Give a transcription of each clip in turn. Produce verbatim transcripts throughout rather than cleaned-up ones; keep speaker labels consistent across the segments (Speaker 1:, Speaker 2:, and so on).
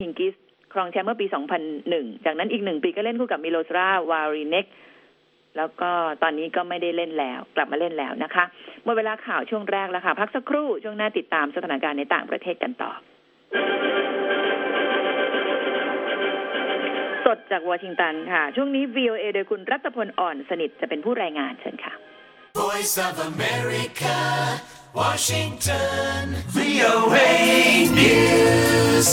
Speaker 1: ฮิงกิสครองแชมป์เมื่อปีสองพันหนึ่งจากนั้นอีกหนึ่งปีก็เล่นคู่กับมิโลสลาวาริเน็กแล้วก็ตอนนี้ก็ไม่ได้เล่นแล้วกลับมาเล่นแล้วนะคะหมดเวลาข่าวช่วงแรกแล้วค่ะพักสักครู่ช่วงหน้าติดตามสถานการณ์ในต่างประเทศกันต่อสดจากวอชิงตันค่ะช่วงนี้ วี โอ เอ โดยคุณรัตพลอ่อนสนิทจะเป็นผู้รายงานเชิญค่ะ
Speaker 2: Voice of America Washington วี โอ เอ News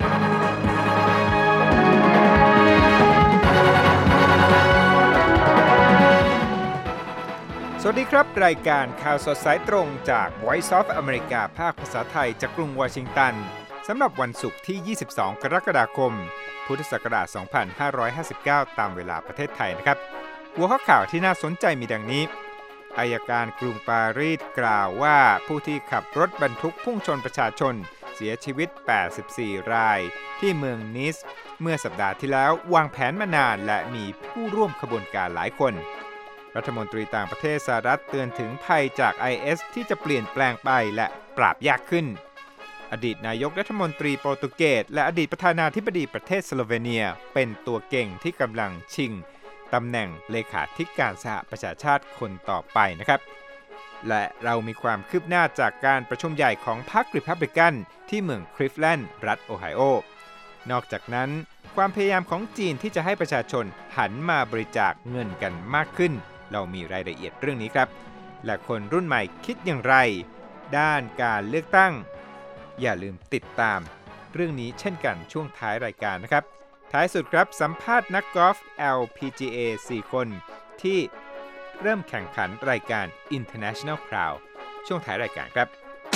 Speaker 3: สวัสดีครับรายการข่าวสดสายตรงจาก Voice of America ภาคภาษาไทยจากกรุงวอชิงตันสำหรับวันศุกร์ที่ยี่สิบสองกรกฎาคมพุทธศักราชสองพันห้าร้อยห้าสิบเก้าตามเวลาประเทศไทยนะครับหัวข้อข่าวที่น่าสนใจมีดังนี้อัยการกรุงปารีสกล่าวว่าผู้ที่ขับรถบรรทุกพุ่งชนประชาชนเสียชีวิตแปดสิบสี่รายที่เมืองนิสเมื่อสัปดาห์ที่แล้ววางแผนมานานและมีผู้ร่วมขบวนการหลายคนรัฐมนตรีต่างประเทศสหรัฐเตือนถึงภัยจาก ไอ เอส ที่จะเปลี่ยนแปลงไปและปราบยากขึ้นอดีตนายกรัฐมนตรีโปรตุเกสและอดีตประธานาธิบดีประเทศสโลเวเนียเป็นตัวเก่งที่กำลังชิงตำแหน่งเลขาธิการสหประชาชาติคนต่อไปนะครับและเรามีความคืบหน้าจากการประชุมใหญ่ของพรรครีพับลิกันที่เมืองคลิฟแลนด์รัฐโอไฮโอนอกจากนั้นความพยายามของจีนที่จะให้ประชาชนหันมาบริจาคเงินกันมากขึ้นเรามีรายละเอียดเรื่องนี้ครับและคนรุ่นใหม่คิดอย่างไรด้านการเลือกตั้งอย่าลืมติดตามเรื่องนี้เช่นกันช่วงท้ายรายการนะครับท้ายสุดครับสัมภาษณ์นักกอล์ฟ แอล พี จี เอ สี่ คนที่เริ่มแข่งขันรายการ International Crown ช่วงท้ายรายการครับ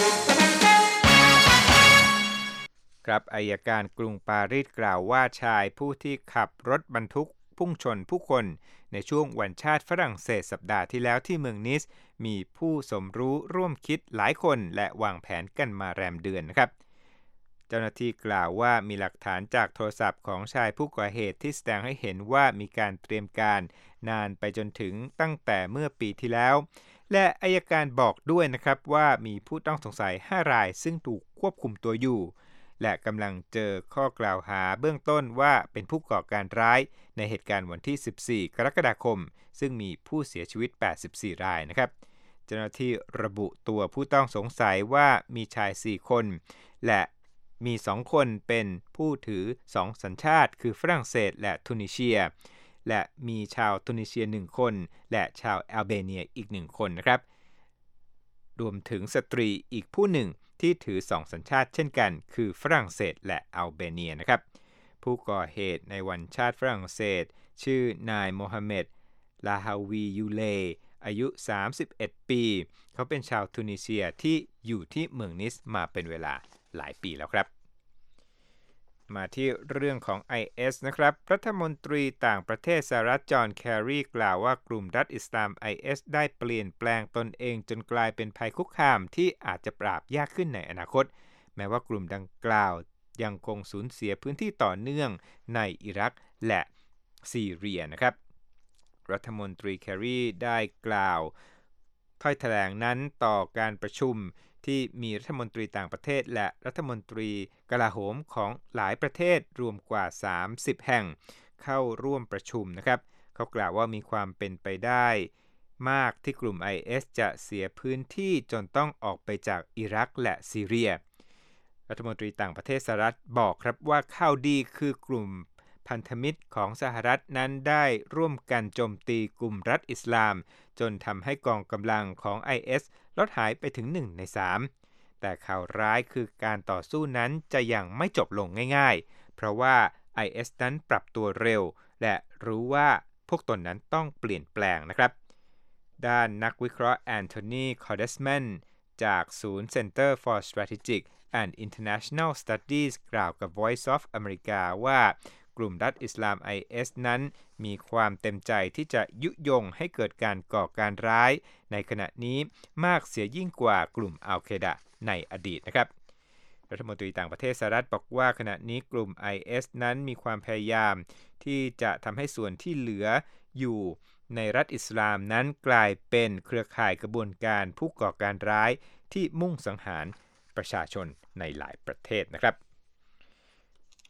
Speaker 3: ครับอัยการกรุงปารีสกล่าวว่าชายผู้ที่ขับรถบรรทุกพุ่งชนผู้คนในช่วงวันชาติฝรั่งเศสสัปดาห์ที่แล้วที่เมืองนิสมีผู้สมรู้ร่วมคิดหลายคนและวางแผนกันมาแรมเดือนนะครับเจ้าหน้าที่กล่าวว่ามีหลักฐานจากโทรศัพท์ของชายผู้ก่อเหตุที่แสดงให้เห็นว่ามีการเตรียมการนานไปจนถึงตั้งแต่เมื่อปีที่แล้วและอัยการบอกด้วยนะครับว่ามีผู้ต้องสงสัยห้ารายซึ่งถูกควบคุมตัวอยู่และกำลังเจอข้อกล่าวหาเบื้องต้นว่าเป็นผู้ก่อการร้ายในเหตุการณ์วันที่สิบสี่กรกฎาคมซึ่งมีผู้เสียชีวิตแปดสิบสี่รายนะครับเจ้าหน้าที่ระบุตัวผู้ต้องสงสัยว่ามีชายสี่คนและมีสองคนเป็นผู้ถือสองสัญชาติคือฝรั่งเศสและทูนิเซียและมีชาวทูนิเซียหนึ่งคนและชาวแอลเบเนียอีกหนึ่งคนนะครับรวมถึงสตรีอีกผู้หนึ่งที่ถือสองสัญชาติเช่นกันคือฝรั่งเศสและอัลเบเนียนะครับผู้ก่อเหตุในวันชาติฝรั่งเศสชื่อนายโมฮัมเหม็ดลาฮาวียูเลอายุสามสิบเอ็ดปีเขาเป็นชาวทูนิเซียที่อยู่ที่เมืองนิสมาเป็นเวลาหลายปีแล้วครับมาที่เรื่องของ ไอ เอส นะครับรัฐมนตรีต่างประเทศสหรัฐจอห์นแคร์รีกล่าวว่ากลุ่มรัฐอิสลาม ไอ เอส ได้เปลี่ยนแปลงตนเองจนกลายเป็นภัยคุกคามที่อาจจะปราบยากขึ้นในอนาคตแม้ว่ากลุ่มดังกล่าวยังคงสูญเสียพื้นที่ต่อเนื่องในอิรักและซีเรียนะครับรัฐมนตรีแคร์รีได้กล่าวถ้อยแถลงนั้นต่อการประชุมที่มีรัฐมนตรีต่างประเทศและรัฐมนตรีกลาโหมของหลายประเทศรวมกว่าสามสิบแห่งเข้าร่วมประชุมนะครับเขากล่าวว่ามีความเป็นไปได้มากที่กลุ่ม ไอ เอส จะเสียพื้นที่จนต้องออกไปจากอิรักและซีเรียรัฐมนตรีต่างประเทศสหรัฐบอกครับว่าข่าวดีคือกลุ่มพันธมิตรของสหรัฐนั้นได้ร่วมกันโจมตีกลุ่มรัฐอิสลามจนทำให้กองกำลังของ ไอ เอส ลดหายไปถึงหนึ่งในสามแต่ข่าวร้ายคือการต่อสู้นั้นจะยังไม่จบลงง่ายๆเพราะว่า ไอ เอส นั้นปรับตัวเร็วและรู้ว่าพวกตนนั้นต้องเปลี่ยนแปลงนะครับด้านนักวิเคราะห์แอนโทนีคอร์เดสแมนจากศูนย์ Center for Strategic and International Studies กล่าวกับ Voice of America ว่ากลุ่มรัฐอิสลาม ไอ เอส นั้นมีความเต็มใจที่จะยุยงให้เกิดการก่อการร้ายในขณะนี้มากเสียยิ่งกว่ากลุ่มอัลเคดะในอดีตนะครับรัฐมนตรีต่างประเทศสหรัฐบอกว่าขณะนี้กลุ่ม ไอ เอส นั้นมีความพยายามที่จะทำให้ส่วนที่เหลืออยู่ในรัฐอิสลามนั้นกลายเป็นเครือข่ายกระบวนการผู้ก่อการร้ายที่มุ่งสังหารประชาชนในหลายประเทศนะครับ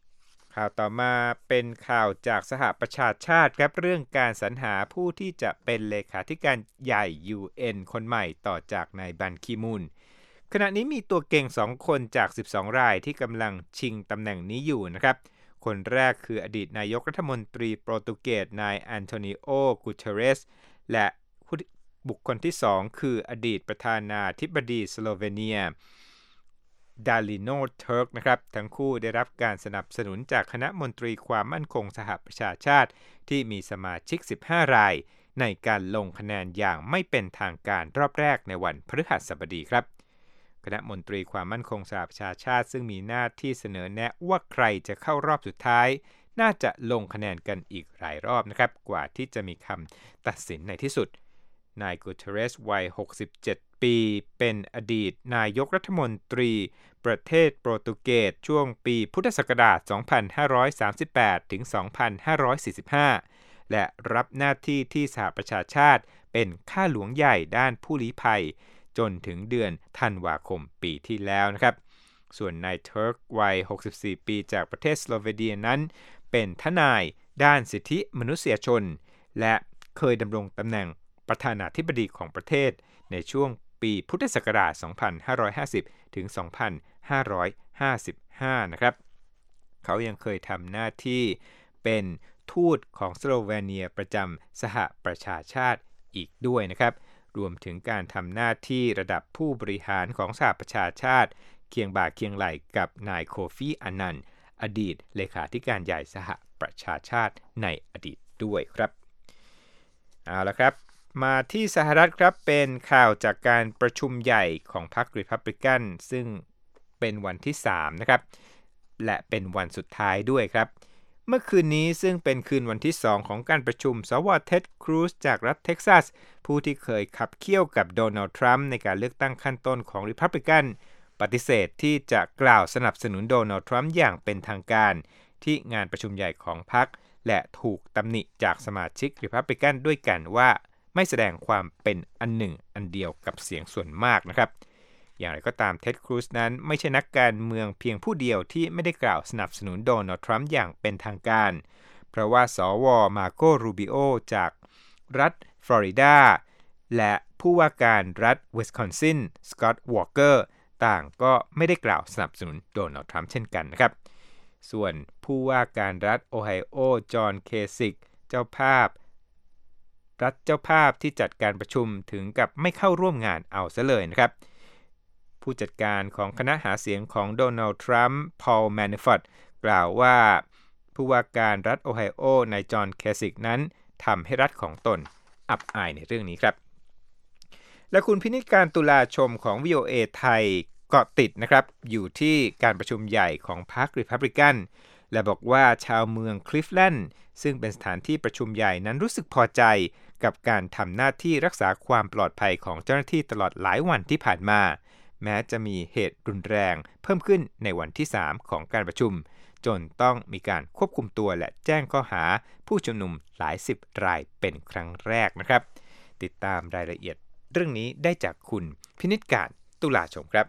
Speaker 3: ข่าวต่อมาเป็นข่าวจากสหประชาชาติครับเรื่องการสรรหาผู้ที่จะเป็นเลขาธิการใหญ่ ยู เอ็น คนใหม่ต่อจากนายบันคีมูนขณะนี้มีตัวเก่งสองคนจากสิบสองรายที่กำลังชิงตำแหน่งนี้อยู่นะครับคนแรกคืออดีตนายกรัฐมนตรีโปรตุเกสนายอันโทนิโอ กูเทเรสและบุคคลที่สองคืออดีตประธานาธิบดีสโลเวเนียดาลิโน เทิร์กนะครับทั้งคู่ได้รับการสนับสนุนจากคณะมนตรีความมั่นคงสหประชาชาติที่มีสมาชิกสิบห้ารายในการลงคะแนนอย่างไม่เป็นทางการรอบแรกในวันพฤหัสบดีครับคณะมนตรีความมั่นคงสหประชาชาติซึ่งมีหน้าที่เสนอแนะว่าใครจะเข้ารอบสุดท้ายน่าจะลงคะแนนกันอีกหลายรอบนะครับกว่าที่จะมีคำตัดสินในที่สุดนายกูเทเรสวัยหกสิบเจ็ดปีเป็นอดีตนายกรัฐมนตรีประเทศโปรตุเกสช่วงปีพุทธศักราช สองพันห้าร้อยสามสิบแปด ถึง สองพันห้าร้อยสี่สิบห้า และรับหน้าที่ที่สหประชาชาติเป็นข้าหลวงใหญ่ด้านผู้ลี้ภัยจนถึงเดือนธันวาคมปีที่แล้วนะครับส่วนนายเทิร์กวัยหกสิบสี่ปีจากประเทศสโลเวเนียนั้นเป็นทนายด้านสิทธิมนุษยชนและเคยดำรงตำแหน่งประธานาธิบดีของประเทศในช่วงปีพุทธศักราช สองพันห้าร้อยห้าสิบ ถึง สองพันห้าร้อยห้าสิบห้า นะครับเขายังเคยทำหน้าที่เป็นทูตของสโลเวเนียประจำสหประชาชาติอีกด้วยนะครับรวมถึงการทำหน้าที่ระดับผู้บริหารของสหประชาชาติเคียงบ่าเคียงไหล่กับนายโคฟีอันนันอดีตเลขาธิการใหญ่สหประชาชาติในอดีตด้วยครับเอาละครับมาที่สหรัฐครับเป็นข่าวจากการประชุมใหญ่ของพรรครีพับลิกันซึ่งเป็นวันที่สามนะครับและเป็นวันสุดท้ายด้วยครับเมื่อคืนนี้ซึ่งเป็นคืนวันที่สองของการประชุมสวเท็ดครูซจากรัฐเท็กซัสผู้ที่เคยขับเคี่ยวกับโดนัลด์ทรัมป์ในการเลือกตั้งขั้นต้นของรีพับลิกันปฏิเสธที่จะกล่าวสนับสนุนโดนัลด์ทรัมป์อย่างเป็นทางการที่งานประชุมใหญ่ของพรรคและถูกตำหนิจากสมาชิกรีพับลิกันด้วยกันว่าไม่แสดงความเป็นอันหนึ่งอันเดียวกับเสียงส่วนมากนะครับอย่างไรก็ตามเท็ดครูซนั้นไม่ใช่นักการเมืองเพียงผู้เดียวที่ไม่ได้กล่าวสนับสนุนโดนัลด์ทรัมป์อย่างเป็นทางการเพราะว่าสวมาโกรูบิโอจากรัฐฟลอริดาและผู้ว่าการรัฐวิสคอนซินสก็อตต์วอลเกอร์ต่างก็ไม่ได้กล่าวสนับสนุนโดนัลด์ทรัมป์เช่นกันนะครับส่วนผู้ว่าการรัฐโอไฮโอจอห์นเคซิกเจ้าภาพรัฐเจ้าภาพที่จัดการประชุมถึงกับไม่เข้าร่วมงานเอาซะเลยนะครับผู้จัดการของคณะหาเสียงของโดนัลด์ทรัมป์พอลแมนิฟอร์ตกล่าวว่าผู้ว่าการรัฐโอไฮโอนายจอห์นเคซิกนั้นทำให้รัฐของตนอับอายในเรื่องนี้ครับและคุณพินิจการตุลาชมของ วี โอ เอ ไทยเกาะติดนะครับอยู่ที่การประชุมใหญ่ของพรรครีพับลิกันและบอกว่าชาวเมืองคลิฟแลนด์ซึ่งเป็นสถานที่ประชุมใหญ่นั้นรู้สึกพอใจกับการทำหน้าที่รักษาความปลอดภัยของเจ้าหน้าที่ตลอดหลายวันที่ผ่านมาแม้จะมีเหตุรุนแรงเพิ่มขึ้นในวันที่สามของการประชุมจนต้องมีการควบคุมตัวและแจ้งข้อหาผู้ชุมนุมหลายสิบรายเป็นครั้งแรกนะครับติดตามรายละเอียดเรื่องนี้ได้จากคุณพินิจการตุลาชมครับ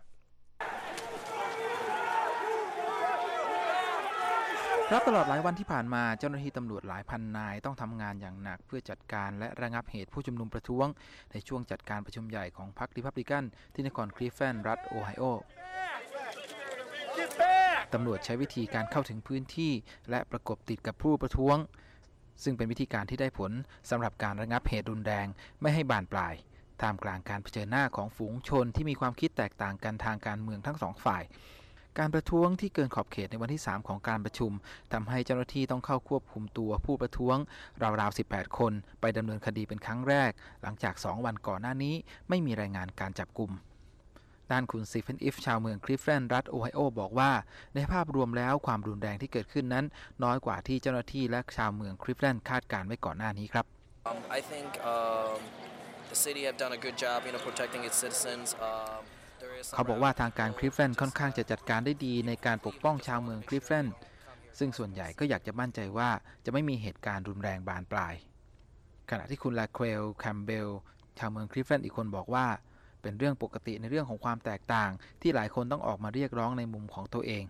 Speaker 4: ครับตลอดหลายวันที่ผ่านมาเจ้าหน้าที่ตำรวจหลายพันนายต้องทำงานอย่างหนักเพื่อจัดการและระงับเหตุผู้ชุมนุมประท้วงในช่วงจัดการประชุมใหญ่ของพรรครีพับลิกันที่นครคลีฟแลนด์รัฐโอไฮโอตำรวจใช้วิธีการเข้าถึงพื้นที่และประกบติดกับผู้ประท้วงซึ่งเป็นวิธีการที่ได้ผลสำหรับการระงับเหตุรุนแรงไม่ให้บานปลายท่ามกลางการเผชิญหน้าของฝูงชนที่มีความคิดแตกต่างกันทางการเมืองทั้งสองฝ่ายการประท้วงที่เกินขอบเขตในวันที่สามของการประชุมทำให้เจ้าหน้าที่ต้องเข้าควบคุมตัวผู้ประท้วงราวๆสิบแปดคนไปดำเนินคดีเป็นครั้งแรกหลังจากสองวันก่อนหน้านี้ไม่มีรายงานการจับกุมด้านคุณซีเฟนอิฟชาวเมืองคลิฟแลนด์รัฐโอไฮโอบอกว่าในภาพรวมแล้วความรุนแรงที่เกิดขึ้นนั้นน้อยกว่าที่เจ้าหน้าที่และชาวเมืองคลิฟแลนด์คาดการไว้ก่อนหน้านี้ครับ
Speaker 5: um, I think um, the city have done a good job you know protecting its citizens um,
Speaker 4: เขาบอกว่าทางการคลิฟแลนด์ค่อนข้างจะจัดการได้ดีในการปกป้องชาวเมืองคลิฟแลนด์ซึ่งส่วนใหญ่ก็อยากจะมั่นใจว่าจะไม่มีเหตุการณ์รุนแรงบานปลายขณะที่คุณลาเควลแคมเบลชาวเมืองคลิฟแลนด์อีกคนบอกว่าเป็นเรื่องปกติในเรื่องของความแตกต่างที่หลายคนต้องออกมาเรียกร้องในมุมของตัวเอง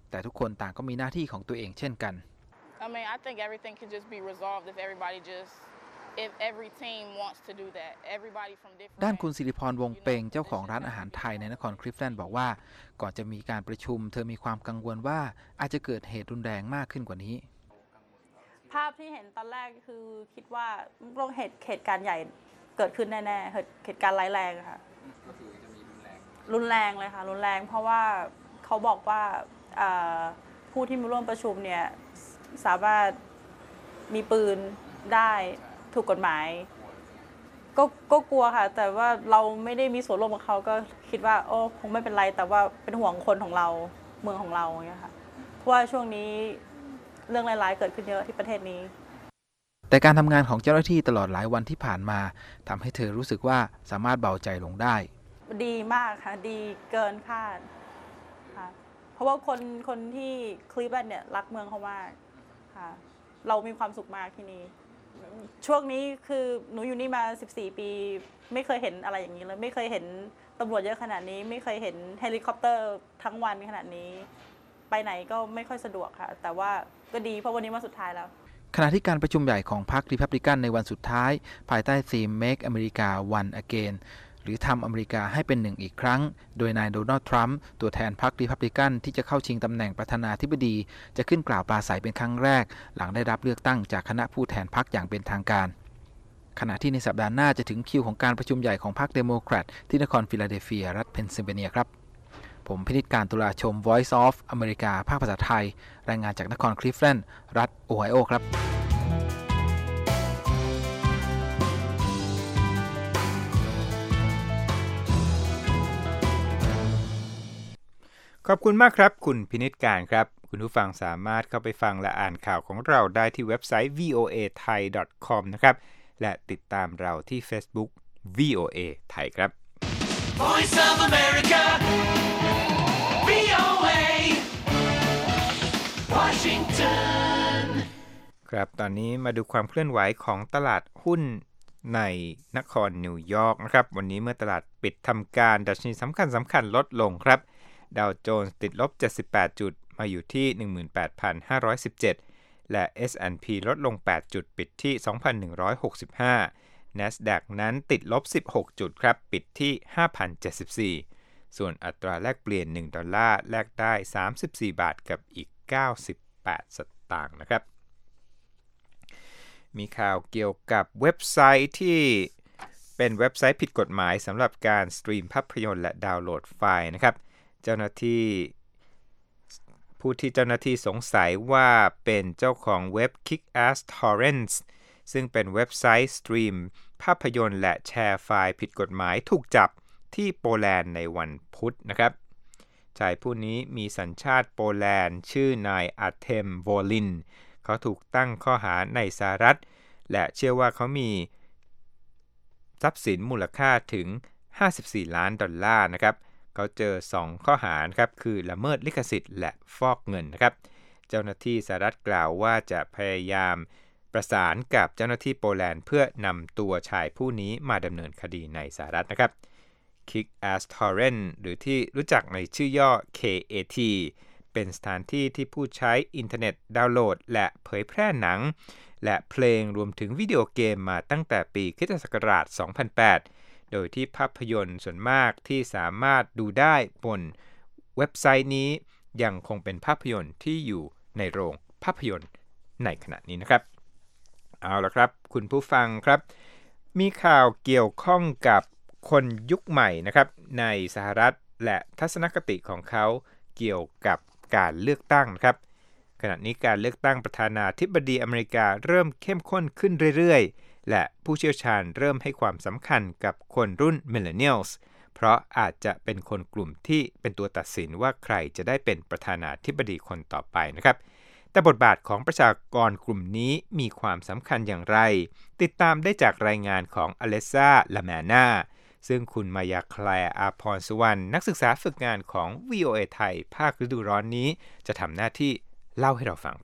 Speaker 4: แต่ทุกคนต่างก็มีหน้าที่ของตัวเองเช่นกัน
Speaker 6: I mean, I think everything can just be resolved if everybody just if every team wants to do that. Everybody from different
Speaker 4: ด้านคุณศิริพรวงเปงเจ้าของร้านอาหารไทยในนครคลิฟแลนด์บอกว่าก่อนจะมีการประชุมเธอมีความกังวลว่าอาจจะเกิดเหตุรุนแรงมากขึ้นกว่านี้
Speaker 7: ภาพที่เห็นตอนแรกคือคิดว่าต้องเหตุเหตุการณ์ใหญ่เกิดขึ้นแน่ๆเหตุการณ์ร้ายแรงค่ะก็คือจะมีรุนแรงรุนแรงเลยค่ะรุนแรงเพราะว่าเขาบอกว่าผู้ที่มาร่วมประชุมเนี่ยสามารถมีปืนได้ถูกกฎหมายก็ก็กลัวค่ะแต่ว่าเราไม่ได้มีส่วนร่วมกับเขาก็คิดว่าโอ้คงไม่เป็นไรแต่ว่าเป็นห่วงคนของเราเมืองของเราอย่างเงี้ยค่ะเพราะว่าช่วงนี้เรื่องร้ายๆเกิดขึ้นเยอะที่ประเทศนี้
Speaker 4: แต่การทำงานของเจ้าหน้าที่ตลอดหลายวันที่ผ่านมาทำให้เธอรู้สึกว่าสามารถเบาใจลงได้
Speaker 7: ดีมากค่ะดีเกินคาดค่ะเพราะว่าคนคนที่คลีฟแลนด์เนี่ยรักเมืองเขามากค่ะเรามีความสุขมากที่นี่ช่วงนี้คือหนูอยู่นี่มาสิบสี่ปีไม่เคยเห็นอะไรอย่างนี้เลยไม่เคยเห็นตำรวจเยอะขนาดนี้ไม่เคยเห็นเฮลิคอปเตอร์ทั้งวันขนาดนี้ไปไหนก็ไม่ค่อยสะดวกค่ะแต่ว่าก็ดีเพราะวันนี้มาสุดท้ายแล้ว
Speaker 4: ขณะที่การประชุมใหญ่ของพรรครีพับลิกันในวันสุดท้ายภายใต้ธีม Make America One Again หรือทำอเมริกาให้เป็นหนึ่งอีกครั้งโดยนายโดนัลด์ทรัมป์ตัวแทนพรรครีพับลิกันที่จะเข้าชิงตำแหน่งประธานาธิบดีจะขึ้นกล่าวปราศัยเป็นครั้งแรกหลังได้รับเลือกตั้งจากคณะผู้แทนพรรคอย่างเป็นทางการขณะที่ในสัปดาห์หน้าจะถึงคิวของการประชุมใหญ่ของพรรคเดโมแครตที่นครฟิลาเดลเฟียรัฐเพนซิลเวเนียครับผมพินิจการตุลาชม Voice of America ภาคภาษาไทยรายงานจากนครคลิฟแลนด์รัฐโอไฮโอครับ
Speaker 3: ขอบคุณมากครับคุณพินิจการครับคุณผู้ฟังสามารถเข้าไปฟังและอ่านข่าวของเราได้ที่เว็บไซต์ วี โอ เอ ไทย ดอท คอม นะครับและติดตามเราที่ Facebook วี โอ เอ ไทยครับ
Speaker 2: Voice of America วี โอ เอ Washington
Speaker 3: ครับตอนนี้มาดูความเคลื่อนไหวของตลาดหุ้นในนครนิวยอร์กนะครับวันนี้เมื่อตลาดปิดทำการดัชนีสำคัญสำคัญลดลงครับดาวโจนส์ติดลบเจ็ดสิบแปดจุดมาอยู่ที่ หนึ่งหมื่นแปดพันห้าร้อยสิบเจ็ด และ เอส แอนด์ พี ลดลงแปดจุดปิดที่ สองพันหนึ่งร้อยหกสิบห้า NASDAQ นั้นติดลบสิบหกจุดครับปิดที่ ห้าพันเจ็ดสิบสี่ ส่วนอัตราแลกเปลี่ยนหนึ่งดอลลาร์แลกได้สามสิบสี่บาทกับอีกเก้าสิบแปดสตางค์นะครับมีข่าวเกี่ยวกับเว็บไซต์ที่เป็นเว็บไซต์ผิดกฎหมายสำหรับการสตรีมภาพยนตร์และดาวน์โหลดไฟล์นะครับเจ้าหน้าที่ผู้ที่เจ้าหน้าที่สงสัยว่าเป็นเจ้าของเว็บ Kick-Ass Torrents ซึ่งเป็นเว็บไซต์สตรีมภาพยนตร์และแชร์ไฟล์ผิดกฎหมายถูกจับที่โปแลนด์ในวันพุธนะครับชายผู้นี้มีสัญชาติโปแลนด์ชื่อนายอาร์เทมโวลินเขาถูกตั้งข้อหาในสหรัฐและเชื่อว่าเขามีทรัพย์สินมูลค่าถึงห้าสิบสี่ล้านดอลลาร์นะครับเขาเจอสองข้อหาครับคือละเมิดลิขสิทธิ์และฟอกเงินนะครับเจ้าหน้าที่สหรัฐกล่าวว่าจะพยายามประสานกับเจ้าหน้าที่โปแลนด์เพื่อนำตัวชายผู้นี้มาดำเนินคดีในสหรัฐนะครับ Kick-Ass Torrent หรือที่รู้จักในชื่อย่อ เค เอ ที เป็นสถานที่ที่ผู้ใช้อินเทอร์เน็ตดาวน์โหลดและเผยแพร่หนังและเพลงรวมถึงวิดีโอเกมมาตั้งแต่ปีคริสตศักราช สองพันแปด โดยที่ภาพยนตร์ส่วนมากที่สามารถดูได้บนเว็บไซต์นี้ยังคงเป็นภาพยนตร์ที่อยู่ในโรงภาพยนตร์ในขณะนี้นะครับเอาละครับคุณผู้ฟังครับมีข่าวเกี่ยวข้องกับคนยุคใหม่นะครับในสหรัฐและทัศนคติของเขาเกี่ยวกับการเลือกตั้งนะครับขณะนี้การเลือกตั้งประธานาธิบดีอเมริกาเริ่มเข้มข้นขึ้นเรื่อยๆและผู้เชี่ยวชาญเริ่มให้ความสำคัญกับคนรุ่น Millennials เพราะอาจจะเป็นคนกลุ่มที่เป็นตัวตัดสินว่าใครจะได้เป็นประธานาธิบดีคนต่อไปนะครับแต่บทบาทของประชากรกลุ่มนี้มีความสำคัญอย่างไรติดตามได้จากรายงานของอเลสซา ลาแมนาซึ่งคุณมายาแคลร์ อาภรณ์สุวรรณนักศึกษาฝึกงานของ วี โอ เอ ไทยภาคฤดูร้อนนี้จะทำหน้าที่เล่าให้เราฟังครับ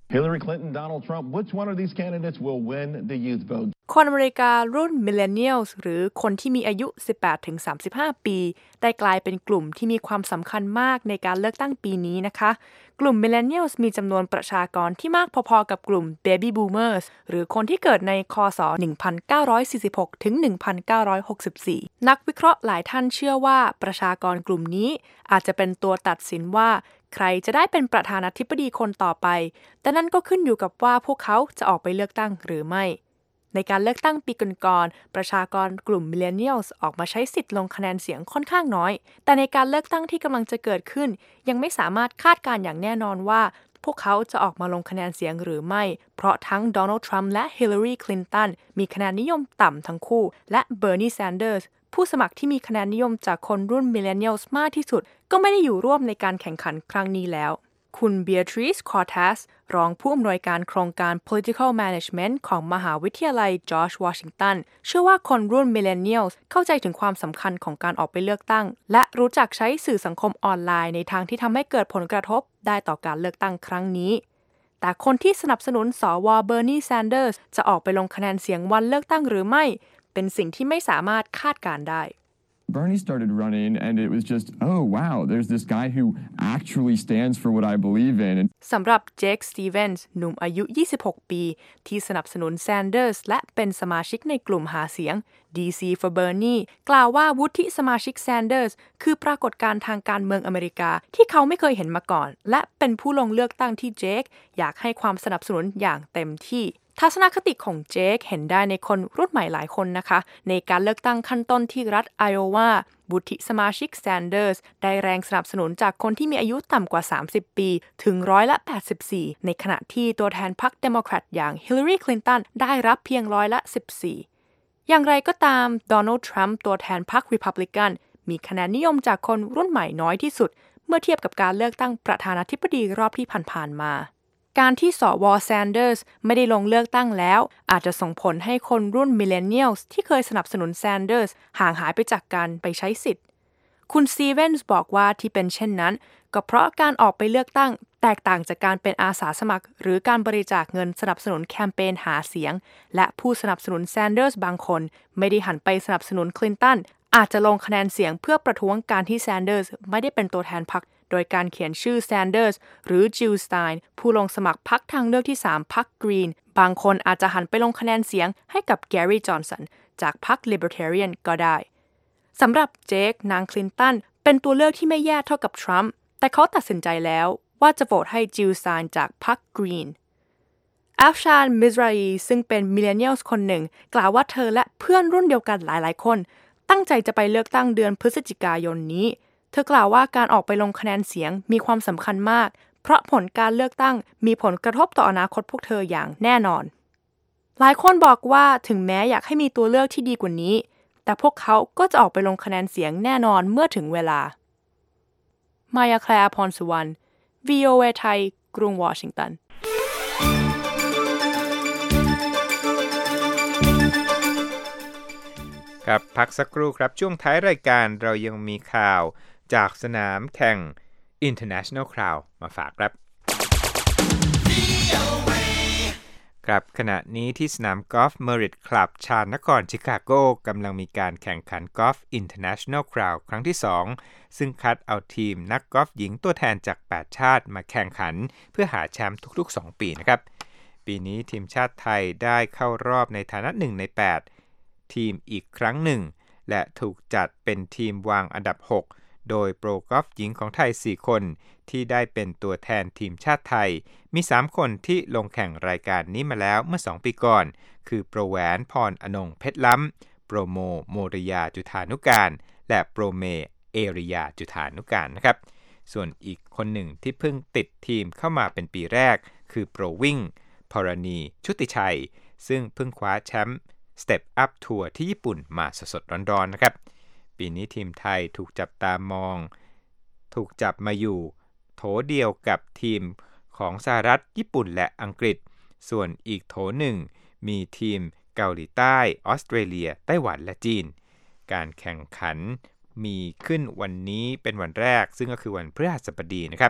Speaker 8: Hillary Clinton, Donald Trump, which one of these candidates will win the youth vote?
Speaker 9: คนอเมริการุ่น Millennials หรือคนที่มีอายุ สิบแปดถึงสามสิบห้า ปีได้กลายเป็นกลุ่มที่มีความสำคัญมากในการเลือกตั้งปีนี้นะคะกลุ่ม Millennials มีจำนวนประชากรที่มากพอๆกับกลุ่ม Baby Boomers หรือคนที่เกิดในค.ศ. หนึ่งพันเก้าร้อยสี่สิบหก ถึง หนึ่งพันเก้าร้อยหกสิบสี่ นักวิเคราะห์หลายท่านเชื่อว่าประชากรกลุ่มนี้อาจจะเป็นตัวตัดสินว่าใครจะได้เป็นประธานาธิบดีคนต่อไปแต่นั่นก็ขึ้นอยู่กับว่าพวกเขาจะออกไปเลือกตั้งหรือไม่ในการเลือกตั้งปีก่อนๆประชากรกลุ่ม Millennials ออกมาใช้สิทธิ์ลงคะแนนเสียงค่อนข้างน้อยแต่ในการเลือกตั้งที่กำลังจะเกิดขึ้นยังไม่สามารถคาดการณ์อย่างแน่นอนว่าพวกเขาจะออกมาลงคะแนนเสียงหรือไม่เพราะทั้งโดนัลด์ทรัมป์และฮิลลารีคลินตันมีคะแนนนิยมต่ำทั้งคู่และเบอร์นีแซนเดอร์สผู้สมัครที่มีคะแนนนิยมจากคนรุ่น Millennials มากที่สุดก็ไม่ได้อยู่ร่วมในการแข่งขันครั้งนี้แล้วคุณเบียทริซ คอร์ตัสรองผู้อำนวยการโครงการ Political Management ของมหาวิทยาลัยจอร์จวอชิงตันเชื่อว่าคนรุ่น Millennials เข้าใจถึงความสำคัญของการออกไปเลือกตั้งและรู้จักใช้สื่อสังคมออนไลน์ในทางที่ทำให้เกิดผลกระทบได้ต่อการเลือกตั้งครั้งนี้แต่คนที่สนับสนุนสวเบอร์นีแซนเดอร์สจะออกไปลงคะแนนเสียงวันเลือกตั้งหรือไม่เป็นสิ่งที่ไม่สามารถคาดการณ์ได้
Speaker 10: Bernie started running and it was just oh wow there's this guy who actually stands for what I believe in
Speaker 9: สำหรับเจค สตีเวนส์หนุ่มอายุยี่สิบหกปีที่สนับสนุนแซนเดอร์สและเป็นสมาชิกในกลุ่มหาเสียง ดี ซี for Bernie กล่าวว่าวุฒิสมาชิกแซนเดอร์สคือปรากฏการณ์ทางการเมืองอเมริกาที่เขาไม่เคยเห็นมาก่อนและเป็นผู้ลงเลือกตั้งที่เจคอยากให้ความสนับสนุนอย่างเต็มที่ทัศนคติของเจคเห็นได้ในคนรุ่นใหม่หลายคนนะคะในการเลือกตั้งขั้นต้นที่รัฐไอโอวาวุฒิสมาชิกแซนเดอร์สได้แรงสนับสนุนจากคนที่มีอายุต่ำกว่าสามสิบปีถึงร้อยละแปดสิบสี่ในขณะที่ตัวแทนพรรคเดโมแครตอย่างฮิลลารีคลินตันได้รับเพียงร้อยละสิบสี่อย่างไรก็ตามโดนัลด์ทรัมป์ตัวแทนพรรครีพับลิกันมีคะแนนนิยมจากคนรุ่นใหม่น้อยที่สุดเมื่อเทียบกับการเลือกตั้งประธานาธิบดีรอบที่ผ่านๆมาการที่สวแซนเดอร์สไม่ได้ลงเลือกตั้งแล้วอาจจะส่งผลให้คนรุ่น Millennials ที่เคยสนับสนุนแซนเดอร์สห่างหายไปจากการไปใช้สิทธิ์คุณสตีเวนส์บอกว่าที่เป็นเช่นนั้นก็เพราะการออกไปเลือกตั้งแตกต่างจากการเป็นอาสาสมัครหรือการบริจาคเงินสนับสนุนแคมเปญหาเสียงและผู้สนับสนุนแซนเดอร์สบางคนไม่ได้หันไปสนับสนุนคลินตันอาจจะลงคะแนนเสียงเพื่อประท้วงการที่แซนเดอร์สไม่ได้เป็นตัวแทนพรรคโดยการเขียนชื่อแซนเดอร์สหรือจิลสไตน์ผู้ลงสมัครพรรคทางเลือกที่สามพรรคกรีนบางคนอาจจะหันไปลงคะแนนเสียงให้กับแกรี่จอห์นสันจากพรรคลิเบอร์เทเรียนก็ได้สำหรับเจคนางคลินตันเป็นตัวเลือกที่ไม่แย่เท่ากับทรัมป์แต่เขาตัดสินใจแล้วว่าจะโหวตให้จิลสไตน์จากพรรคกรีนอัฟชาน มิซราอีซึ่งเป็นมิลเลนเนียลคนหนึ่งกล่าวว่าเธอและเพื่อนรุ่นเดียวกันหลายๆคนตั้งใจจะไปเลือกตั้งเดือนพฤศจิกายนนี้เธอกล่าวว่าการออกไปลงคะแนนเสียงมีความสำคัญมากเพราะผลการเลือกตั้งมีผลกระทบต่ออนาคตพวกเธออย่างแน่นอนหลายคนบอกว่าถึงแม้อยากให้มีตัวเลือกที่ดีกว่านี้แต่พวกเขาก็จะออกไปลงคะแนนเสียงแน่นอนเมื่อถึงเวลามายาแคลร์พรสุวรรณ วี โอ เอ ไทยกรุงวอชิงตัน
Speaker 3: ครับพักสักครู่ครับช่วงท้ายรายการเรายังมีข่าวจากสนามแข่ง International Crowd มาฝากครับครับขณะนี้ที่สนามกอล์ฟ Merit Club ชานนครชิคาโกกำลังมีการแข่งขันกอล์ฟ International Crowd ครั้งที่สองซึ่งคัดเอาทีมนักกอล์ฟหญิงตัวแทนจากแปดชาติมาแข่งขันเพื่อหาแชมป์ทุกๆสองปีนะครับปีนี้ทีมชาติไทยได้เข้ารอบในฐานะหนึ่งในแปดทีมอีกครั้งหนึ่งและถูกจัดเป็นทีมวางอันดับหกโดยโปรกอล์ฟหญิงของไทยสี่คนที่ได้เป็นตัวแทนทีมชาติไทยมีสามคนที่ลงแข่งรายการนี้มาแล้วเมื่อสองปีก่อนคือโปรแหวนพรอนงเพชรล้ำโปรโมโมริยาจุฑานุการและโปรเมเอริยาจุฑานุการนะครับส่วนอีกคนหนึ่งที่เพิ่งติดทีมเข้ามาเป็นปีแรกคือโปรวิ่งพรณีชุติชัยซึ่งเพิ่งคว้าแชมป์Step Up ทัวร์ที่ญี่ปุ่นมาสดๆร้อนๆนะครับปีนี้ทีมไทยถูกจับตามองถูกจับมาอยู่โถเดียวกับทีมของสหรัฐญี่ปุ่นและอังกฤษส่วนอีกโถหนึ่งมีทีมเกาหลีใต้ออสเตรเลียไต้หวันและจีนการแข่งขันมีขึ้นวันนี้เป็นวันแรกซึ่งก็คือวันพฤหัสบดีนะครับ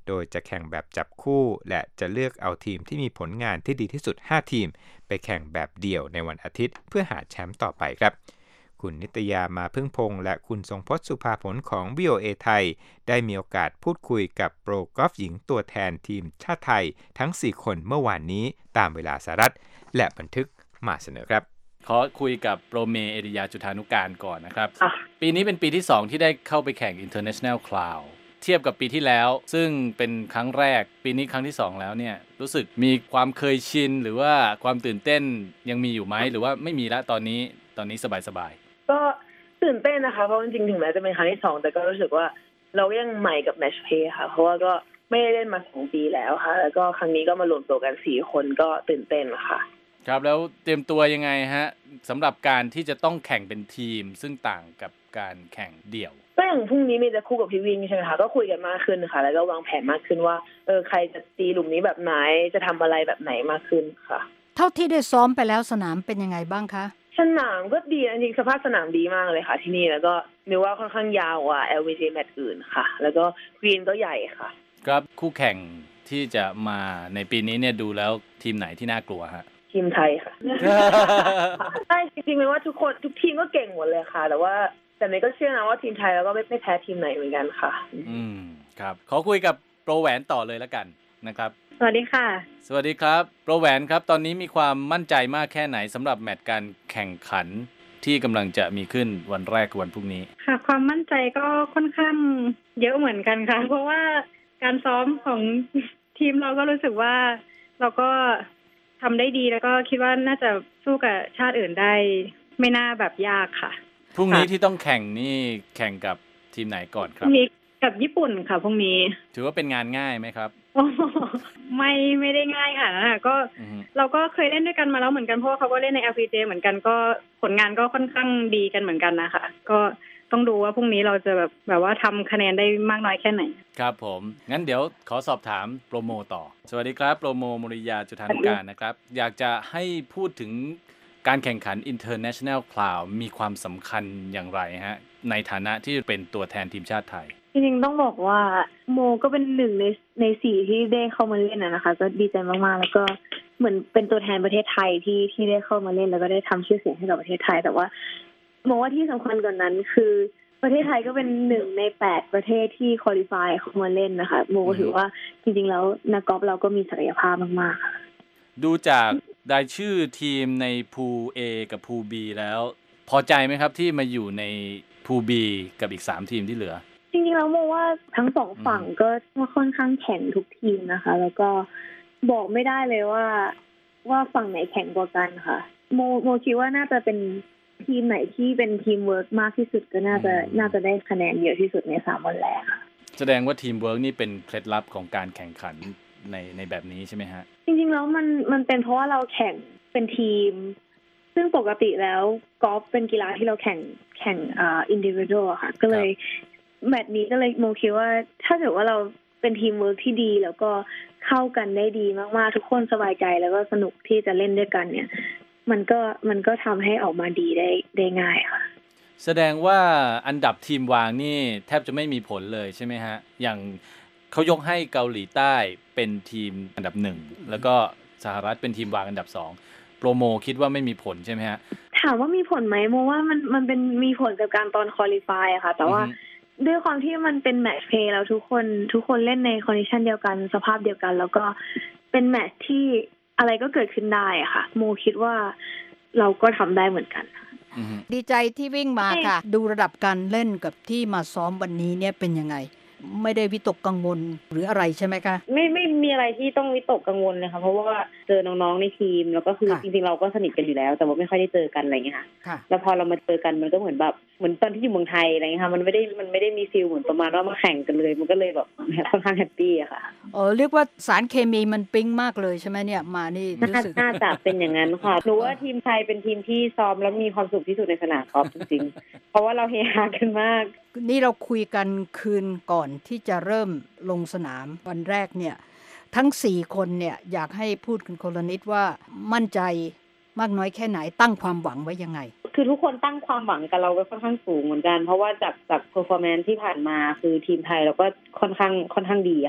Speaker 3: โดยจะแข่งแบบจับคู่และจะเลือกเอาทีมที่มีผลงานที่ดีที่สุดห้าทีมไปแข่งแบบเดี่ยวในวันอาทิตย์เพื่อหาแชมป์ต่อไปครับคุณนิตยามาพึ่งพงษ์และคุณทรงพจน์สุภาผลของ วี โอ เอ ไทยได้มีโอกาสพูดคุยกับโปรกอล์ฟหญิงตัวแทนทีมชาติไทยทั้งสี่คนเมื่อวานนี้ตามเวลาสหรัฐและบันทึกมาเสนอครับ
Speaker 11: ขอคุยกับโปรเมเอริยาจุฑานุการก่อนนะครับปีนี้เป็นปีที่สองที่ได้เข้าไปแข่ง International Cloud เทียบกับปีที่แล้วซึ่งเป็นครั้งแรกปีนี้ครั้งที่สองแล้วเนี่ยรู้สึกมีความเคยชินหรือว่าความตื่นเต้นยังมีอยู่ไหมหรือว่าไม่มีละตอนนี้ตอนนี้สบาย
Speaker 12: ๆก็ตื่นเต้นนะคะเพราะจริงๆถึงแม้จะเป็นครั้งที่สองแต่ก็รู้สึกว่าเรายังใหม่กับแมตช์เพลย์ค่ะเพราะว่าก็ไม่ได้เล่นมาสองปีแล้วค่ะแล้วก็ครั้งนี้ก็มารวมตัวกันสี่คนก็ตื่นเต้นค่ะ
Speaker 11: ครับแล้วเตรียมตัวยังไงฮะสำหรับการที่จะต้องแข่งเป็นทีมซึ่งต่างกับการแข่งเดี่ยว
Speaker 12: ก็อย่างพรุ่งนี้มีจะคู่กับพี่วิ่งใช่ไหมคะก็คุยกันมากขึ้นค่ะแล้วก็วางแผนมากขึ้นว่าเออใครจะตีหลุมนี้แบบไหนจะทำอะไรแบบไหนมากขึ้นค่ะ
Speaker 13: เท่าที่ได้ซ้อมไปแล้วสนามเป็นยังไงบ้างคะ
Speaker 12: สนามก็ดีจริงๆสภาพสนามดีมากเลยค่ะที่นี่แล้วก็นึกว่าค่อนข้างยาวกว่า แอล วี จี แมตช์อื่นค่ะแล้วก็กรีนก็ใหญ่ค่ะ
Speaker 11: ครับคู่แข่งที่จะมาในปีนี้เนี่ยดูแล้วทีมไหนที่น่ากลัวฮะ
Speaker 12: ทีมไทยค่ะ ใช่จริงๆเลยว่าทุกคนทุกทีมก็เก่งหมดเลยค่ะแต่ว่าแต่เมย์ก็เชื่อนะว่าทีมไทยแล้วก็ไม่ไม่แพ้ทีมไหนเหมือนกันค่ะ
Speaker 11: อืมครับขอคุยกับโปรแหวนต่อเลยแล้วกันนะครับ
Speaker 12: สวัสดีค่ะ
Speaker 11: สวัสดีครับโปรแหวนครับตอนนี้มีความมั่นใจมากแค่ไหนสำหรับแมตช์การแข่งขันที่กำลังจะมีขึ้นวันแรกวันพรุ่งนี้
Speaker 14: ค่ะความมั่นใจก็ค่อนข้างเยอะเหมือนกันค่ะเพราะว่าการซ้อมของทีมเราก็รู้สึกว่าเราก็ทำได้ดีแล้วก็คิดว่าน่าจะสู้กับชาติอื่นได้ไม่น่าแบบยากค่ะ
Speaker 11: พรุ่งนี้ที่ต้องแข่งนี่แข่งกับทีมไหนก่อนครับ
Speaker 14: มีกับญี่ปุ่นค่ะพรุ่งนี้
Speaker 11: ถือว่าเป็นงานง่ายไหมครับ
Speaker 14: ไม่ไม่ได้ง่ายค่ะก็เราก็เคยเล่นด้วยกันมาแล้วเหมือนกันเพราะเขาก็เล่นใน แอล พี จี เอ เหมือนกันก็ผลงานก็ค่อนข้างดีกันเหมือนกันนะคะก็ต้องดูว่าพรุ่งนี้เราจะแบบแบบว่าทำคะแนนได้มากน้อยแค่ไหน
Speaker 11: ครับผมงั้นเดี๋ยวขอสอบถามโปรโมต่อสวัสดีครับโปรโมมริยาจุฑานุการนะครับอยากจะให้พูดถึงการแข่งขัน International Cloud มีความสำคัญอย่างไรฮะในฐานะที่เป็นตัวแทนทีมชาติไทย
Speaker 12: จริงๆต้องบอกว่าโมก็เป็นหนึ่งในในสี่ที่ได้เข้ามาเล่นนะคะก็ดีใจมากๆแล้วก็เหมือนเป็นตัวแทนประเทศไทยที่ที่ได้เข้ามาเล่นแล้วก็ได้ทำชื่อเสียงให้กับประเทศไทยแต่ว่าโมว่าที่สำคัญกว่านั้นคือประเทศไทยก็เป็นหนึ่งในแปดประเทศที่ควอลิฟายเข้ามาเล่นนะคะโมก็ถือว่าจริงๆแล้วนักกอล์ฟเราก็มีศักยภาพมาก
Speaker 11: ๆดูจากรายชื่อทีมในพูล A กับพูล B แล้วพอใจไหมครับที่มาอยู่ในพูล B กับอีกสามทีมที่เหลือ
Speaker 12: จริงๆแล้วโมว่าทั้งสองฝั่งก็ค่อนข้างแข็งทุกทีมนะคะแล้วก็บอกไม่ได้เลยว่าว่าฝั่งไหนแข็งกว่ากันค่ะโมโมคิดว่าน่าจะเป็นทีมไหนที่เป็นทีมเวิร์กมากที่สุดก็น่าจะน่าจะได้คะแนนเยอะที่สุดในสามวันแรกค่ะ
Speaker 11: แสดงว่าทีมเวิร์กนี่เป็นเคล็ดลับของการแข่งขันในในแบบนี้ใช่ไหมฮะ
Speaker 12: จริงๆแล้วมันมันเป็นเพราะว่าเราแข่งเป็นทีมซึ่งปกติแล้วกอล์ฟเป็นกีฬาที่เราแข่งแข่งอ่าอินดิวิวดัลค่ะก็เลยแมตช์นี้ก็เลยโมคิดว่าถ้าเกิดว่าเราเป็นทีมเวิร์กที่ดีแล้วก็เข้ากันได้ดีมากๆทุกคนสบายใจแล้วก็สนุกที่จะเล่นด้วยกันเนี่ยมันก็มันก็ทำให้ออกมาดีได้ได้ง่ายค่ะ
Speaker 11: แสดงว่าอันดับทีมวางนี่แทบจะไม่มีผลเลยใช่ไหมฮะอย่างเขายกให้เกาหลีใต้เป็นทีมอันดับหนึ่งแล้วก็สหรัฐเป็นทีมวางอันดับสองโปรโมคิดว่าไม่มีผลใช่ไหมฮะ
Speaker 12: ถามว่ามีผลไหมโมว่ามันมันเป็นมีผลกับการตอนควอลิฟายอะค่ะแต่ว่าด้วยความที่มันเป็นแมตช์เพลย์แล้วทุกคนทุกคนเล่นในคอนดิชันเดียวกันสภาพเดียวกันแล้วก็เป็นแมตช์ที่อะไรก็เกิดขึ้นได้อะค่ะโมคิดว่าเราก็ทำได้เหมือนกัน
Speaker 13: ดีใจที่วิ่งมาค่ะดูระดับการเล่นกับที่มาซ้อมวันนี้เนี่ยเป็นยังไงไม่ได้วิตกกังวลหรืออะไรใช่ไหมคะ
Speaker 12: ไม่ไม่มีอะไรที่ต้องวิตกกังวลเลยค่ะเพราะว่าเจอน้องๆในทีมแล้วก็คือจริงๆเราก็สนิทกันอยู่แล้วแต่ว่าไม่ค่อยได้เจอกันอะไรอย่างเงี้ยค่ะแล้วพอเรามาเจอกันมันก็เหมือนแบบเหมือนตอนที่อยู่เมืองไทยอะไรเงี้ยค่ะมันไม่ได้มันไม่ได้มีฟีลเหมือนประมาณว่ามาแข่งกันเลยมันก็เลยแบบค่อนข้างแฮปปี้อะค่ะ
Speaker 13: อ๋อเรียกว่าสารเคมีมันปิ๊งมากเลยใช่ไหมเนี่ยมานี่รู้สึก
Speaker 12: น่าจะเป็นอย่างนั้นค่ะหนูว่าทีมไทยเป็นทีมที่ซ้อมแล้วมีความสุขที่สุดในสนามกอล์ฟจริงๆเพราะว่าเราเฮฮากันมาก
Speaker 13: นี่เราคุยกันคืนก่อนที่จะเริ่มลงสนามวันแรกเนี่ยทั้งสี่คนเนี่ยอยากให้พูดกันคนละนิดว่ามั่นใจมากน้อยแค่ไหนตั้งความหวังไว้ยังไง
Speaker 12: คือทุกคนตั้งความหวังกับเราไว้ค่อนข้างสูงเหมือนกันเพราะว่าจากจากเพอร์ฟอร์แมนซ์ที่ผ่านมาคือทีมไทยเราก็ค่อนข้างค่อนข้างดีอะค่ะ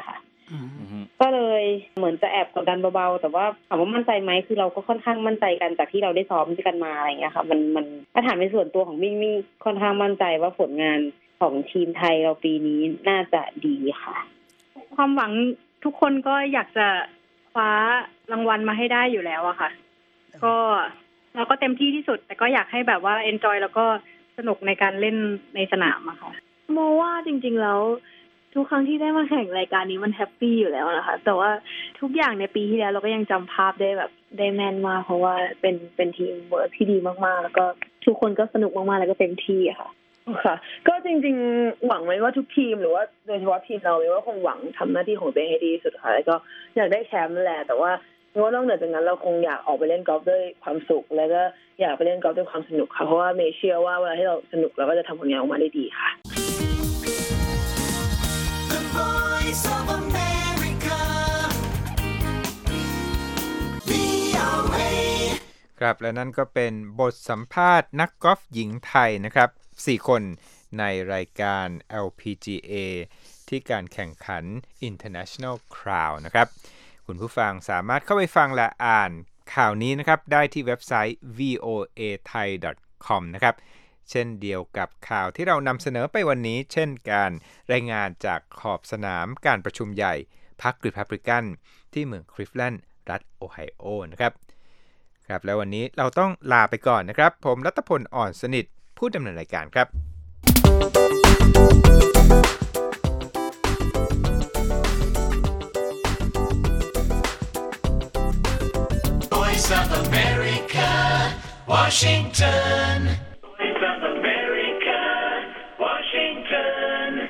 Speaker 15: ก็เลยเหมือนจะแอบกดดันเบาๆแต่ว่าถามว่ามั่นใจไหมคือเราก็ค่อนข้างมั่นใจกันจากที่เราได้ซ้อมกันมาอะไรอย่างเงี้ยค่ะมันมันถ้าถามในส่วนตัวของมิ่งมิ่งค่อนข้างมั่นใจว่าผลงานของทีมไทยเราปีนี้น่าจะดีค่ะ
Speaker 14: ความหวังทุกคนก็อยากจะคว้ารางวัลมาให้ได้อยู่แล้วอะค่ะก็เราก็เต็มที่ที่สุดแต่ก็อยากให้แบบว่า enjoy แล้วก็สนุกในการเล่นในสนามอะค่ะ
Speaker 12: โมว่าจริงๆแล้วทุกครั้งที่ได้มาแข่งรายการนี้มันแฮปปี้อยู่แล้วนะคะแต่ว่าทุกอย่างในปีที่แล้วเราก็ยังจำภาพได้แบบได้แม่นมากเพราะว่าเป็นเป็นทีมเวิร์คที่ดีมากๆแล้วก็ทุกคนก็สนุกมากๆแล้วก็เต็มที่ค่ะ
Speaker 16: ค่ะก็จริงๆหวังไว้ว่าทุกทีมหรือว่าโดยเฉพาะทีมเราเนี่ยว่าคงหวังทำหน้าที่ของตัวเองให้ดีที่สุดค่ะแล้วก็อยากได้แชมป์แหละแต่ว่าเพราะว่านอกเหนือจากนั้นเราคงอยากออกไปเล่นกอล์ฟด้วยความสุขแล้วก็อยากไปเล่นกอล์ฟด้วยความสนุกค่ะเพราะว่าเมย์เชื่อว่าเวลาที่เราสนุกเราก็จะทำผลงานออกมาได้ดีค่ะ
Speaker 3: ครับและนั่นก็เป็นบทสัมภาษณ์นักกอล์ฟหญิงไทยนะครับสี่คนในรายการ แอล พี จี เอ ที่การแข่งขัน International Crown นะครับคุณผู้ฟังสามารถเข้าไปฟังและอ่านข่าวนี้นะครับได้ที่เว็บไซต์ วี โอ เอ ไทย ดอท คอม นะครับเช่นเดียวกับข่าวที่เรานำเสนอไปวันนี้เช่นการรายงานจากขอบสนามการประชุมใหญ่พรรครีพับลิกันที่เมืองคลิฟแลนด์รัฐโอไฮโอนะครับครับแล้ววันนี้เราต้องลาไปก่อนนะครับผมรัตพลอ่อนสนิทผู้ดำเนินรายการครับ
Speaker 2: Voice of America, Washington. Voice of America, Washington.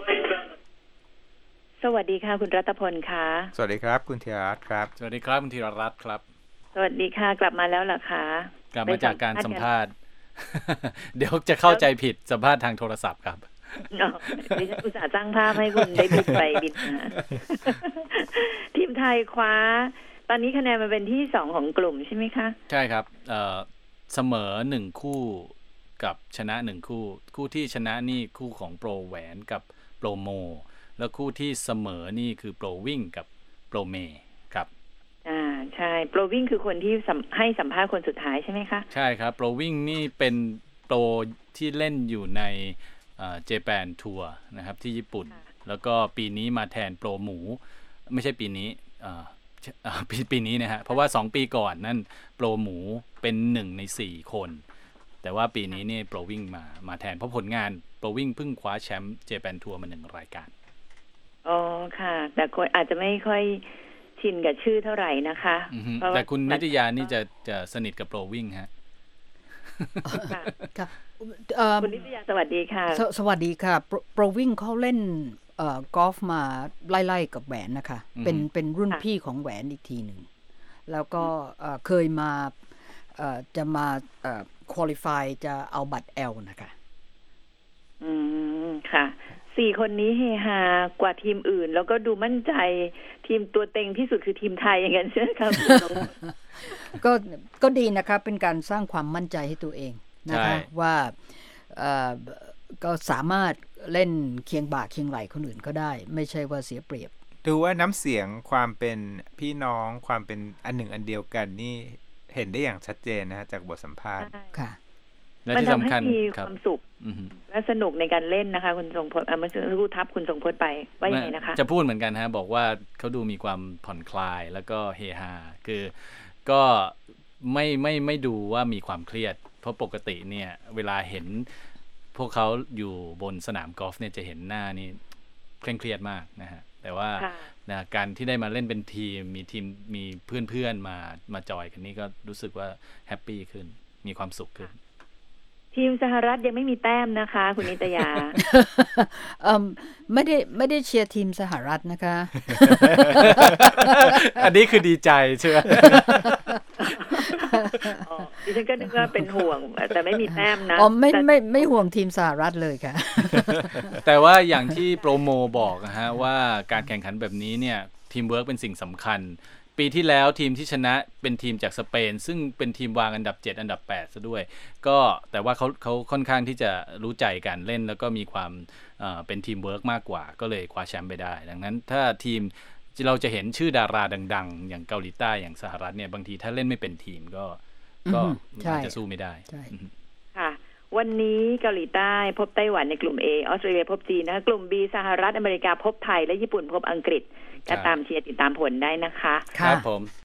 Speaker 1: สวัสดีค่ะคุณรัตพลค่ะ
Speaker 3: สวัสดีครับคุณธีรรัตน์ครับ
Speaker 11: สวัสดีครับคุณธีรรัตน์ครับ
Speaker 1: สวัสดีค่ะกลับมาแล้วเหรอคะ
Speaker 11: กลับมาจากการสัมภาษณ์ เดี๋ยวจะเข้าใจผิดสัมภาษณ์ทางโทรศัพท์ครับ
Speaker 1: ดิฉันอุตส่าห์จ้างภาพให้คุณได้บินไปบินมาทีมไทยคว้าตอนนี้คะแนนมันเป็นที่สองของกลุ่มใช่ไหมคะ
Speaker 11: ใช่ครับเอ่อเสมอหนึ่งคู่กับชนะหนึ่งคู่คู่ที่ชนะนี่คู่ของโปรแหวนกับโปรโมแล้วคู่ที่เสมอนี่คือโปรวิ่งกับโปรเมครับ
Speaker 1: อ่าใช่โปรวิ่งคือคนที่ให้สัมภาษณ์คนสุดท้ายใช่ไหมคะ
Speaker 11: ใช่ครับโปรวิ่งนี่เป็นโปรที่เล่นอยู่ในเอ่อเจแปนทัวร์นะครับที่ญี่ปุ่นแล้วก็ปีนี้มาแทนโปรหมูไม่ใช่ปีนี้เอ่อปีปีนี้นะฮะเพราะว่าสองปีก่อนนั่นโปรหมูเป็นหนึ่งในสี่คนแต่ว่าปีนี้นี่โปรวิ่งมามาแทนเพราะผลงานโปรวิ่งเพิ่งคว้าแชมป์เจแปนทัวร์มาหนึ่งรายการ
Speaker 1: อ๋อค่ะแต่คนอาจจะไม่ค่อยชินกับชื่อเท่าไหร่นะคะ
Speaker 11: แต่คุณนิตยานี่จะจะสนิทกับโปรวิ่งฮะ
Speaker 1: ค่ะคุณนิตยาสวัสดีค่ะ
Speaker 13: สวัสดีค่ะโปรวิ่งเขาเล่นเอ่อกอล์ฟมาไล่ๆกับแหวนนะคะเป็นเป็นรุ่นพี่ของแหวนอีกทีหนึ่งแล้วก็เคยมาจะมาควอลิฟายจะเอาบัตร L นะคะ
Speaker 1: อืมค่ะสี่คนนี้เฮฮากว่าทีมอื่นแล้วก็ดูมั่นใจทีมตัวเต็งที่สุดคือทีมไทยอย่างนั้นใช่ไหมครับ
Speaker 13: ก็ก็ดีนะคะเป็นการสร้างความมั่นใจให้ตัวเองนะคะว่าก็สามารถเล่นเคียงบ่าเคียงไหล่คนอื่นก็ได้ไม่ใช่ว่าเสียเปรียบ
Speaker 3: ดูว่าน้ำเสียงความเป็นพี่น้องความเป็นอันหนึ่งอันเดียวกันนี่เห็นได้อย่างชัดเจนนะฮะจากบทสัมภาษณ์
Speaker 13: ค่ะ
Speaker 1: มันทำให้มีความสุขและสนุกในการเล่นนะคะคุณทรงพจน์เมื่อสักครู่ทับคุณทรงพจน์ไปว่าอย่างไรนะคะ
Speaker 11: จะพูดเหมือนกันฮะบอกว่าเขาดูมีความผ่อนคลายแล้วก็เฮฮาคือก็ไม่ไม่ไม่ดูว่ามีความเครียดเพราะปกติเนี่ยเวลาเห็นพวกเขาอยู่บนสนามกอล์ฟเนี่ยจะเห็นหน้านี่เคร่งเครียดมากนะฮะแต่ว่านะการที่ได้มาเล่นเป็นทีมมีทีมมีเพื่อนๆมามาจอยกันนี่ก็รู้สึกว่าแฮปปี้ขึ้นมีความสุขขึ้น
Speaker 1: ทีมสหรัฐยังไม่มีแต้มนะคะคุณนิตยา
Speaker 13: เอ่อไม่ได้ไม่ได้เชียร์ทีมสหรัฐนะคะ
Speaker 11: อันนี้คือดีใจใช่ไหม
Speaker 1: อ๋อดิฉันก็นึกว่าเป็นห่วงแต่ไม่มีแต้มนะ
Speaker 13: อ๋อไม่ไม่ไม่ห่วงทีมสหรัฐเลยค่ะ
Speaker 11: แต่ว่าอย่างที่โปรโมบอกนะฮะว่าการแข่งขันแบบนี้เนี่ยทีมเวิร์กเป็นสิ่งสำคัญปีที่แล้วทีมที่ชนะเป็นทีมจากสเปนซึ่งเป็นทีมวางอันดับเจ็ดอันดับแปดซะด้วยก็แต่ว่าเขาเขาค่อนข้างที่จะรู้ใจกันเล่นแล้วก็มีความเอ่อเป็นทีมเวิร์กมากกว่าก็เลยคว้าแชมป์ไปได้ดังนั้นถ้าทีมเราจะเห็นชื่อดาราดังๆอย่างเกาหลีใต้อย่างสหรัฐเนี่ยบางทีถ้าเล่นไม่เป็นทีมก็ก็มันจะสู้ไม่ได้
Speaker 1: ค่ะวันนี้เกาหลีใต้พบไต้หวันในกลุ่ม A ออสเตรเลียพบจีนนะคะกลุ่ม B สหรัฐอเมริกาพบไทยและญี่ปุ่นพบอังกฤษก็ตามเชียร์ติดตามผลได้นะคะ
Speaker 11: ครับผม